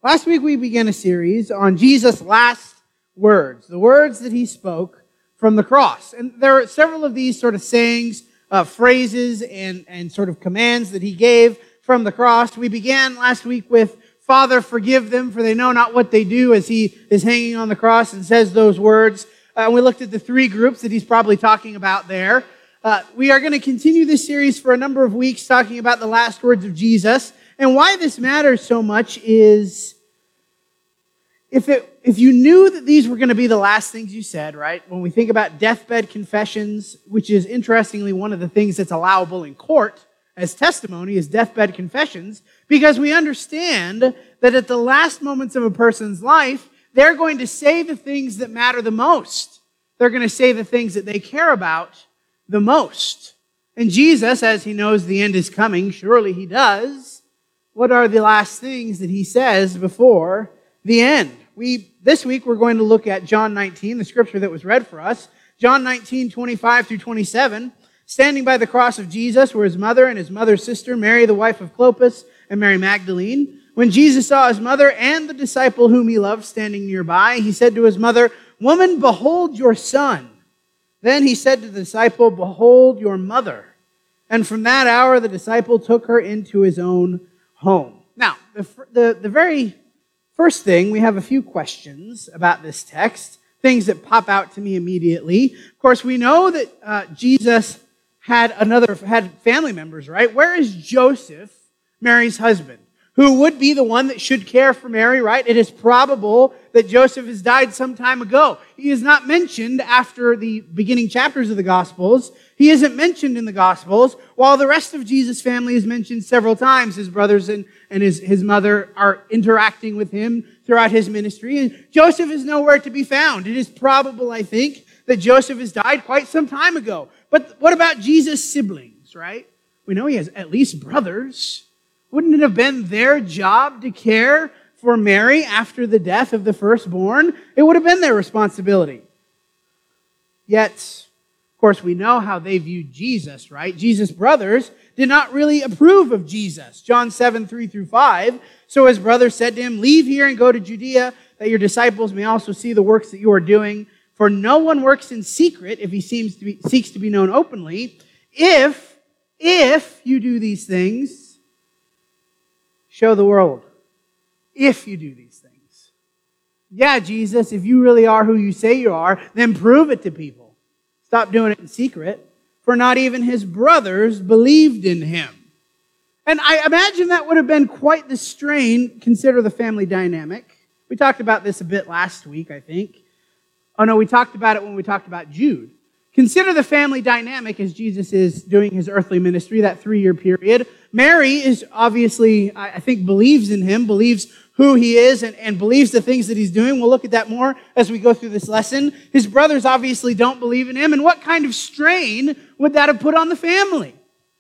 Last week we began a series on Jesus' last words, the words that he spoke from the cross. And there are several of these sort of sayings, phrases, and sort of commands that he gave from the cross. We began last week with, "Father, forgive them, for they know not what they do," as he is hanging on the cross and says those words. And we looked at the three groups that he's probably talking about there. We are going to continue this series for a number of weeks talking about the last words of Jesus. And why this matters so much is if you knew that these were going to be the last things you said, right? When we think about deathbed confessions, which is interestingly one of the things that's allowable in court as testimony, is deathbed confessions, because we understand that at the last moments of a person's life, they're going to say the things that matter the most. They're going to say the things that they care about the most. And Jesus, as he knows the end is coming, surely he does, what are the last things that he says before the end? This week we're going to look at John 19, the scripture that was read for us. John 19, 25 through 27. Standing by the cross of Jesus were his mother and his mother's sister, Mary, the wife of Clopas, and Mary Magdalene. When Jesus saw his mother and the disciple whom he loved standing nearby, he said to his mother, "Woman, behold your son." Then he said to the disciple, "Behold your mother." And from that hour the disciple took her into his own home. Now, the very first thing, we have a few questions about this text, things that pop out to me immediately. Of course, we know that Jesus had family members, right? Where is Joseph, Mary's husband, who would be the one that should care for Mary, right? It is probable that Joseph has died some time ago. He is not mentioned after the beginning chapters of the Gospels. He isn't mentioned in the Gospels, while the rest of Jesus' family is mentioned several times. His brothers and his mother are interacting with him throughout his ministry, and Joseph is nowhere to be found. It is probable, I think, that Joseph has died quite some time ago. But what about Jesus' siblings, right? We know he has at least brothers. Wouldn't it have been their job to care for Mary after the death of the firstborn? It would have been their responsibility. Yet, of course, we know how they viewed Jesus, right? Jesus' brothers did not really approve of Jesus. John 7, 3 through 5. So his brothers said to him, "Leave here and go to Judea, that your disciples may also see the works that you are doing. For no one works in secret if he seeks to be known openly. If you do these things, show the world." If you do these things. Yeah, Jesus, if you really are who you say you are, then prove it to people. Stop doing it in secret. For not even his brothers believed in him. And I imagine that would have been quite the strain. Consider the family dynamic. We talked about this a bit last week, I think. Oh no, we talked about it when we talked about Jude. Consider the family dynamic as Jesus is doing his earthly ministry, that 3-year period. Mary is obviously, I think, believes in him, believes who he is, and believes the things that he's doing. We'll look at that more as we go through this lesson. His brothers obviously don't believe in him, and what kind of strain would that have put on the family?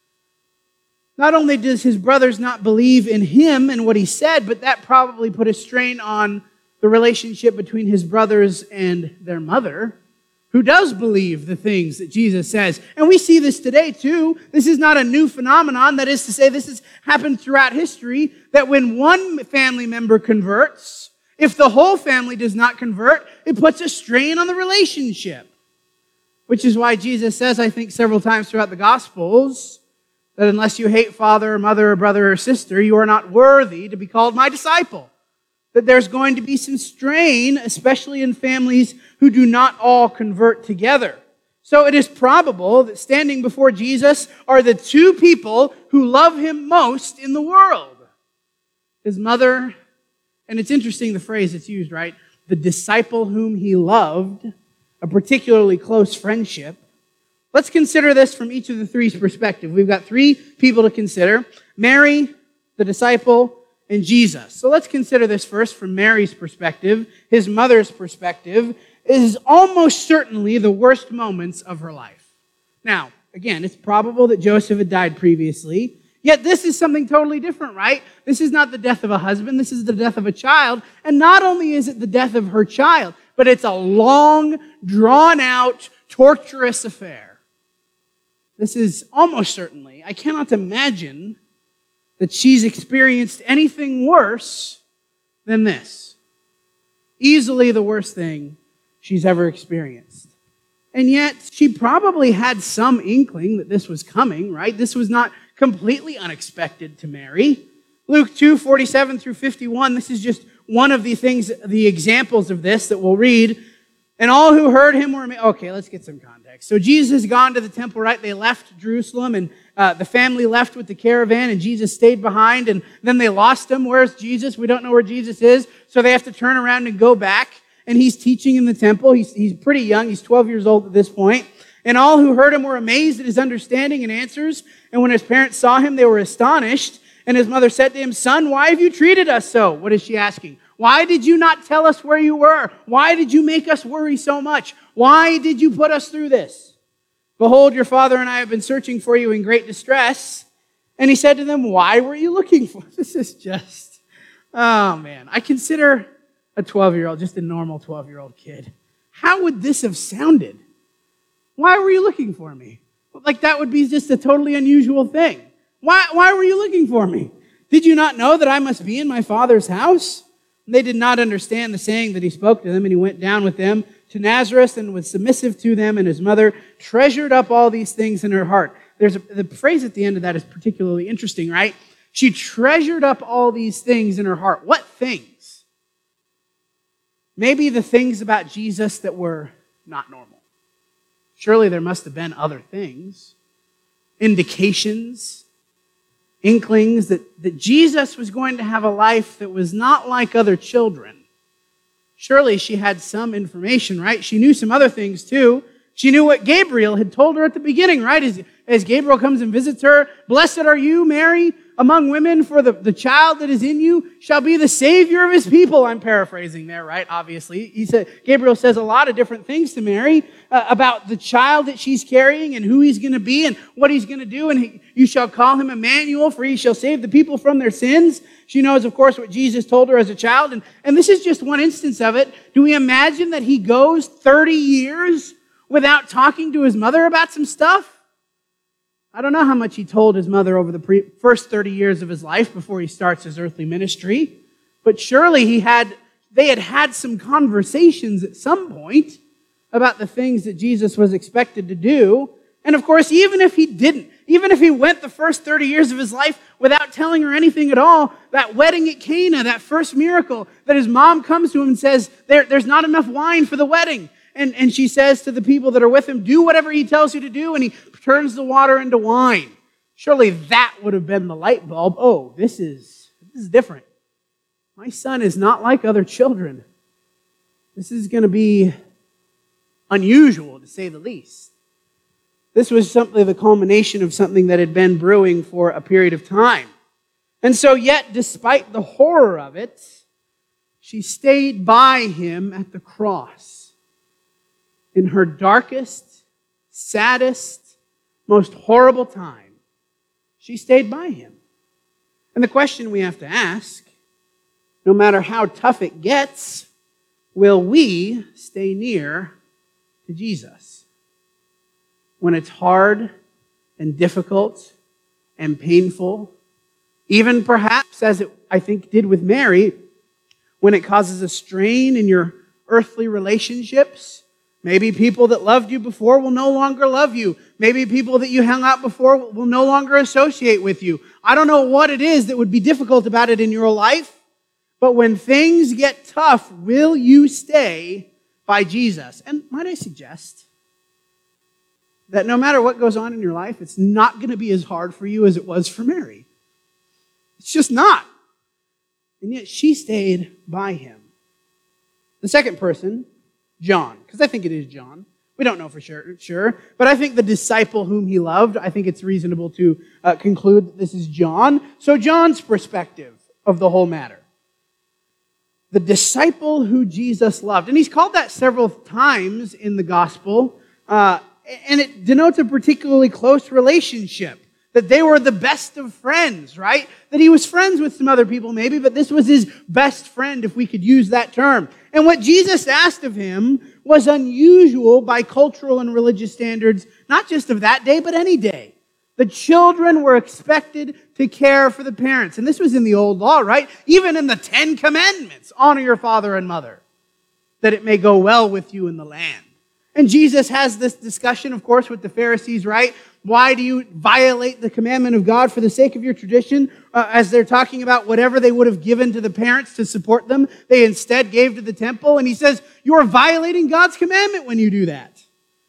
Not only does his brothers not believe in him and what he said, but that probably put a strain on the relationship between his brothers and their mother, who does believe the things that Jesus says. And we see this today too. This is not a new phenomenon. That is to say, this has happened throughout history, that when one family member converts, if the whole family does not convert, it puts a strain on the relationship. Which is why Jesus says, I think several times throughout the Gospels, that unless you hate father or mother or brother or sister, you are not worthy to be called my disciple. That there's going to be some strain, especially in families who do not all convert together. So it is probable that standing before Jesus are the two people who love him most in the world. His mother, and it's interesting the phrase that's used, right? The disciple whom he loved, a particularly close friendship. Let's consider this from each of the three's perspective. We've got three people to consider: Mary, the disciple, and Jesus. So let's consider this first from Mary's perspective, his mother's perspective. It is almost certainly the worst moments of her life. Now, again, it's probable that Joseph had died previously, yet this is something totally different, right? This is not the death of a husband, this is the death of a child, and not only is it the death of her child, but it's a long, drawn-out, torturous affair. This is almost certainly, I cannot imagine that she's experienced anything worse than this. Easily the worst thing she's ever experienced. And yet, she probably had some inkling that this was coming, right? This was not completely unexpected to Mary. Luke 2:47 through 51, this is just one of the things, the examples of this that we'll read. And all who heard him were amazed. Okay, let's get some context. So Jesus has gone to the temple, right? They left Jerusalem, and the family left with the caravan, and Jesus stayed behind, and then they lost him. Where's Jesus? We don't know where Jesus is, so they have to turn around and go back. And he's teaching in the temple. He's pretty young. He's 12 years old at this point. And all who heard him were amazed at his understanding and answers. And when his parents saw him, they were astonished. And his mother said to him, "Son, why have you treated us so?" What is she asking? Why did you not tell us where you were? Why did you make us worry so much? Why did you put us through this? Behold, your father and I have been searching for you in great distress. And he said to them, "Why were you looking for?" This is just, oh man. I consider a 12-year-old, just a normal 12-year-old kid. How would this have sounded? Why were you looking for me? Like that would be just a totally unusual thing. Why were you looking for me? Did you not know that I must be in my Father's house? And they did not understand the saying that he spoke to them, and he went down with them to Nazareth and was submissive to them, and his mother treasured up all these things in her heart. The phrase at the end of that is particularly interesting, right? She treasured up all these things in her heart. What things? Maybe the things about Jesus that were not normal. Surely there must have been other things, indications, inklings that Jesus was going to have a life that was not like other children. Surely she had some information, right? She knew some other things too. She knew what Gabriel had told her at the beginning, right? As Gabriel comes and visits her, "Blessed are you, Mary, among women, for the child that is in you shall be the Savior of his people." I'm paraphrasing there, right? Obviously. Gabriel says a lot of different things to Mary about the child that she's carrying and who he's going to be and what he's going to do. And you shall call him Emmanuel, for he shall save the people from their sins. She knows, of course, what Jesus told her as a child. And this is just one instance of it. Do we imagine that he goes 30 years without talking to his mother about some stuff? I don't know how much he told his mother over the first 30 years of his life before he starts his earthly ministry, but surely they had some conversations at some point about the things that Jesus was expected to do. And of course, even if he didn't, even if he went the first 30 years of his life without telling her anything at all, that wedding at Cana, that first miracle, that his mom comes to him and says, there's not enough wine for the wedding. And she says to the people that are with him, "Do whatever he tells you to do," and he turns the water into wine. Surely that would have been the light bulb. Oh, this is different. My son is not like other children. This is going to be unusual, to say the least. This was simply the culmination of something that had been brewing for a period of time. And so yet, despite the horror of it, she stayed by him at the cross. In her darkest, saddest, most horrible time, she stayed by him. And the question we have to ask, no matter how tough it gets, will we stay near to Jesus? When it's hard and difficult and painful, even perhaps as it, I think, did with Mary, when it causes a strain in your earthly relationships. Maybe people that loved you before will no longer love you. Maybe people that you hung out before will no longer associate with you. I don't know what it is that would be difficult about it in your life, but when things get tough, will you stay by Jesus? And might I suggest that no matter what goes on in your life, it's not going to be as hard for you as it was for Mary. It's just not. And yet she stayed by him. The second person, John, because I think it is John. We don't know for sure, but I think the disciple whom he loved, I think it's reasonable to conclude that this is John. So John's perspective of the whole matter. The disciple who Jesus loved. And he's called that several times in the gospel, and it denotes a particularly close relationship. That they were the best of friends, right? That he was friends with some other people maybe, but this was his best friend, if we could use that term. And what Jesus asked of him was unusual by cultural and religious standards, not just of that day, but any day. The children were expected to care for the parents. And this was in the old law, right? Even in the 10 Commandments, honor your father and mother, that it may go well with you in the land. And Jesus has this discussion, of course, with the Pharisees, right? Why do you violate the commandment of God for the sake of your tradition? As they're talking about whatever they would have given to the parents to support them, they instead gave to the temple. And he says, you're violating God's commandment when you do that.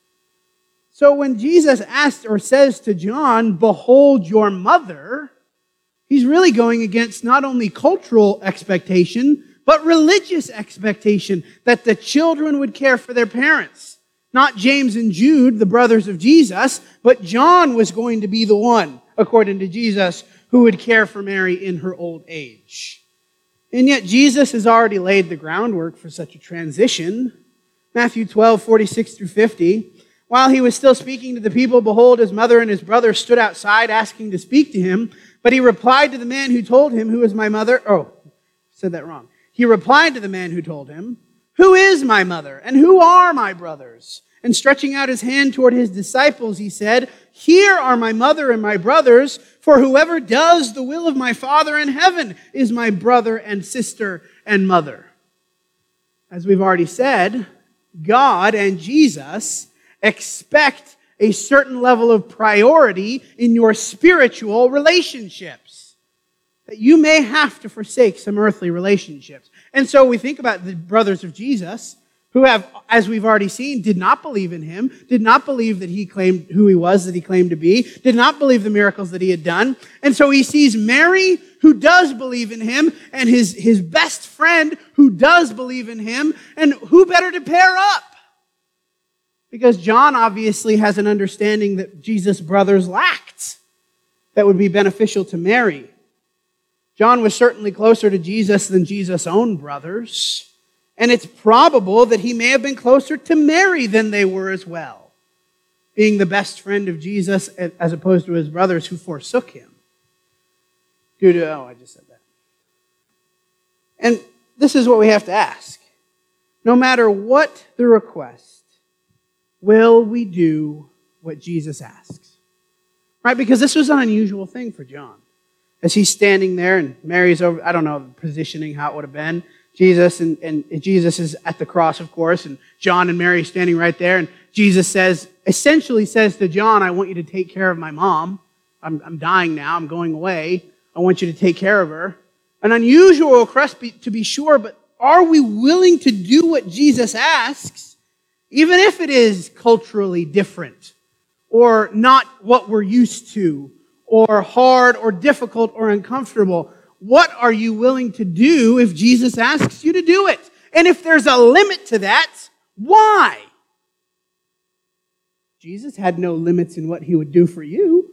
So when Jesus asked or says to John, behold your mother, he's really going against not only cultural expectation, but religious expectation that the children would care for their parents. Not James and Jude, the brothers of Jesus, but John was going to be the one, according to Jesus, who would care for Mary in her old age. And yet Jesus has already laid the groundwork for such a transition. Matthew 12, 46 through 50. While he was still speaking to the people, behold, his mother and his brother stood outside asking to speak to him. But he replied to the man who told him, who is my mother? Oh, said that wrong. He replied to the man who told him, who is my mother and who are my brothers? And stretching out his hand toward his disciples, he said, here are my mother and my brothers, for whoever does the will of my Father in heaven is my brother and sister and mother. As we've already said, God and Jesus expect a certain level of priority in your spiritual relationships. That you may have to forsake some earthly relationships. And so we think about the brothers of Jesus, who have, as we've already seen, did not believe in him, did not believe that he claimed who he was, that he claimed to be, did not believe the miracles that he had done. And so he sees Mary, who does believe in him, and his best friend, who does believe in him, and who better to pair up? Because John obviously has an understanding that Jesus' brothers lacked that would be beneficial to Mary. John was certainly closer to Jesus than Jesus' own brothers. And it's probable that he may have been closer to Mary than they were as well, being the best friend of Jesus as opposed to his brothers who forsook him. I just said that. And this is what we have to ask. No matter what the request, will we do what Jesus asks? Right? Because this was an unusual thing for John. As he's standing there and Mary's over, I don't know the positioning, how it would have been. Jesus and Jesus is at the cross, of course, and John and Mary standing right there. And Jesus essentially says to John, I want you to take care of my mom. I'm dying now. I'm going away. I want you to take care of her. An unusual request to be sure, but are we willing to do what Jesus asks? Even if it is culturally different, or not what we're used to, or hard, or difficult, or uncomfortable, what are you willing to do if Jesus asks you to do it? And if there's a limit to that, why? Jesus had no limits in what he would do for you.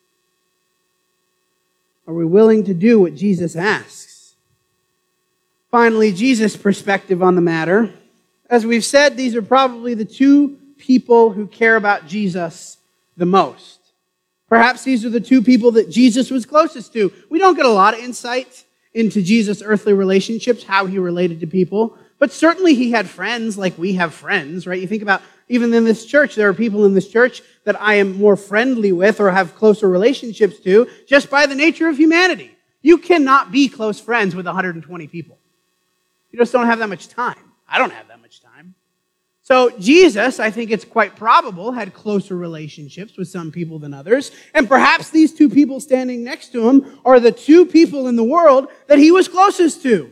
Are we willing to do what Jesus asks? Finally, Jesus' perspective on the matter. As we've said, these are probably the two people who care about Jesus the most. Perhaps these are the two people that Jesus was closest to. We don't get a lot of insight into Jesus' earthly relationships, how he related to people, but certainly he had friends like we have friends, right? You think about, even in this church, there are people in this church that I am more friendly with or have closer relationships to just by the nature of humanity. You cannot be close friends with 120 people. You just don't have that much time. I don't have that much time. So Jesus, I think it's quite probable, had closer relationships with some people than others. And perhaps these two people standing next to him are the two people in the world that he was closest to.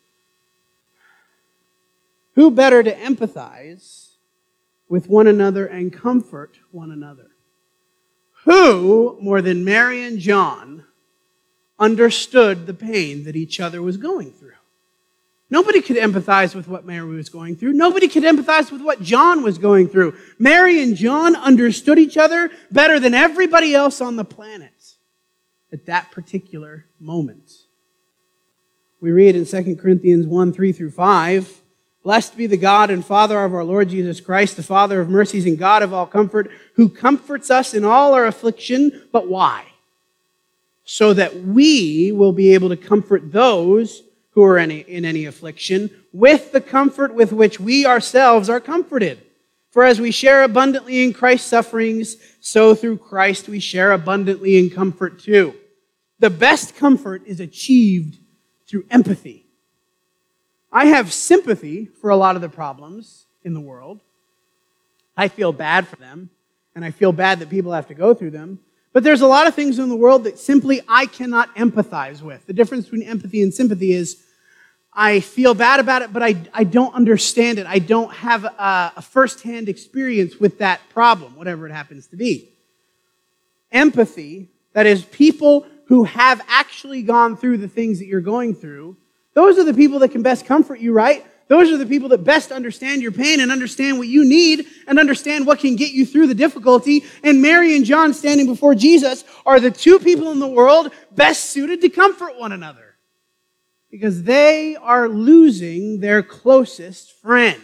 Who better to empathize with one another and comfort one another? Who, more than Mary and John, understood the pain that each other was going through? Nobody could empathize with what Mary was going through. Nobody could empathize with what John was going through. Mary and John understood each other better than everybody else on the planet at that particular moment. We read in 2 Corinthians 1, 3 through 5, blessed be the God and Father of our Lord Jesus Christ, the Father of mercies and God of all comfort, who comforts us in all our affliction. But why? So that we will be able to comfort those who are in any affliction with the comfort with which we ourselves are comforted. For as we share abundantly in Christ's sufferings, so through Christ we share abundantly in comfort too. The best comfort is achieved through empathy. I have sympathy for a lot of the problems in the world. I feel bad for them, and I feel bad that people have to go through them. But there's a lot of things in the world that simply I cannot empathize with. The difference between empathy and sympathy is I feel bad about it, but I don't understand it. I don't have a firsthand experience with that problem, whatever it happens to be. Empathy, that is, people who have actually gone through the things that you're going through, those are the people that can best comfort you, right? Those are the people that best understand your pain and understand what you need and understand what can get you through the difficulty. And Mary and John standing before Jesus are the two people in the world best suited to comfort one another, because they are losing their closest friend.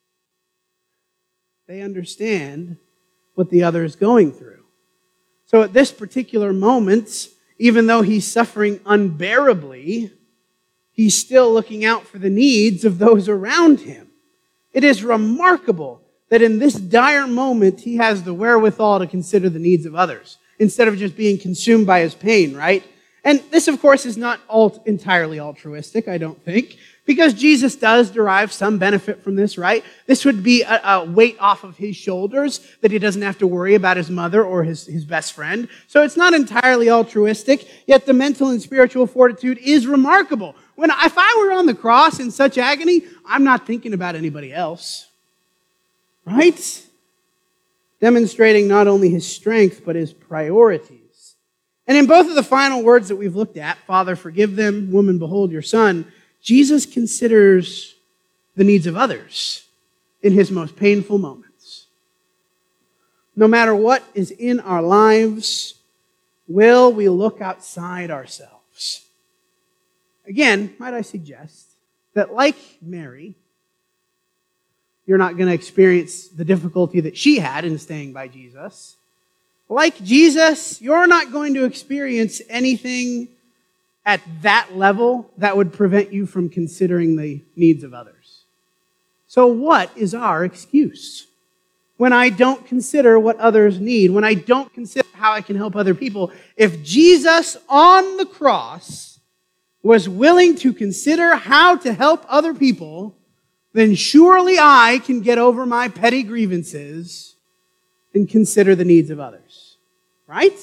They understand what the other is going through. So at this particular moment, even though he's suffering unbearably, he's still looking out for the needs of those around him. It is remarkable that in this dire moment, he has the wherewithal to consider the needs of others, instead of just being consumed by his pain, right? And this, of course, is not entirely altruistic, I don't think, because Jesus does derive some benefit from this, right? This would be a weight off of his shoulders that he doesn't have to worry about his mother or his best friend. So it's not entirely altruistic, yet the mental and spiritual fortitude is remarkable. If I were on the cross in such agony, I'm not thinking about anybody else, right? Demonstrating not only his strength, but his priorities. And in both of the final words that we've looked at, Father, forgive them, woman, behold your son, Jesus considers the needs of others in his most painful moments. No matter what is in our lives, will we look outside ourselves? Again, might I suggest that like Mary, you're not going to experience the difficulty that she had in staying by Jesus. Like Jesus, you're not going to experience anything at that level that would prevent you from considering the needs of others. So what is our excuse? When I don't consider what others need, when I don't consider how I can help other people, if Jesus on the cross was willing to consider how to help other people, then surely I can get over my petty grievances and consider the needs of others. Right?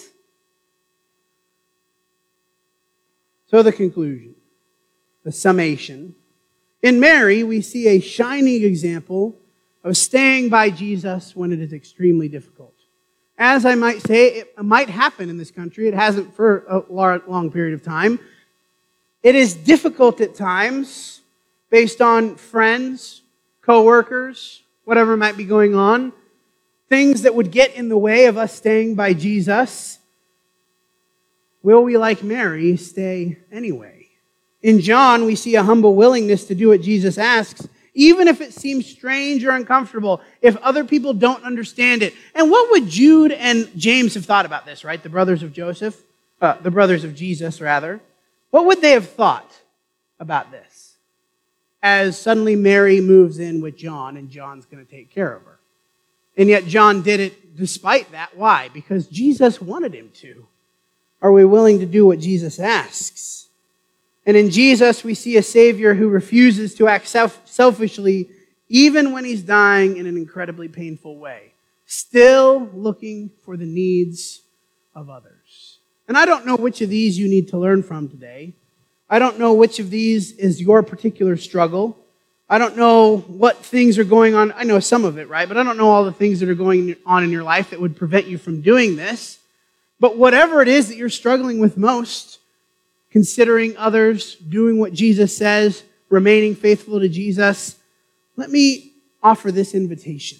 So the conclusion, the summation. In Mary, we see a shining example of staying by Jesus when it is extremely difficult. As I might say, it might happen in this country. It hasn't for a long period of time. It is difficult at times based on friends, co-workers, whatever might be going on. Things that would get in the way of us staying by Jesus. Will we, like Mary, stay anyway? In John, we see a humble willingness to do what Jesus asks, even if it seems strange or uncomfortable, if other people don't understand it. And what would Jude and James have thought about this, right? The brothers of Jesus, rather. What would they have thought about this? As suddenly Mary moves in with John, and John's going to take care of her. And yet John did it despite that. Why? Because Jesus wanted him to. Are we willing to do what Jesus asks? And in Jesus, we see a Savior who refuses to act selfishly, even when he's dying in an incredibly painful way. Still looking for the needs of others. And I don't know which of these you need to learn from today. I don't know which of these is your particular struggle. I don't know what things are going on. I know some of it, right? But I don't know all the things that are going on in your life that would prevent you from doing this. But whatever it is that you're struggling with most, considering others, doing what Jesus says, remaining faithful to Jesus, let me offer this invitation.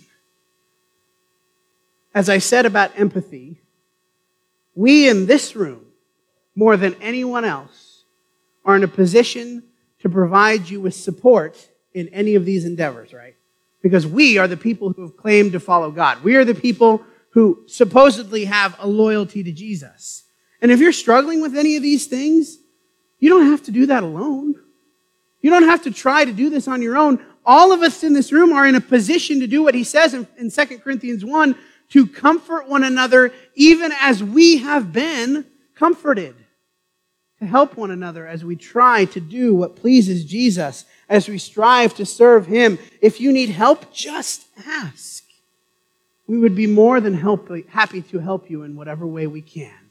As I said about empathy, we in this room, more than anyone else, are in a position to provide you with support in any of these endeavors, right? Because we are the people who have claimed to follow God. We are the people who supposedly have a loyalty to Jesus. And if you're struggling with any of these things, you don't have to do that alone. You don't have to try to do this on your own. all of us in this room are in a position to do what he says in 2 Corinthians 1, to comfort one another even as we have been comforted. To help one another as we try to do what pleases Jesus, as we strive to serve him. If you need help, just ask. We would be more than happy to help you in whatever way we can.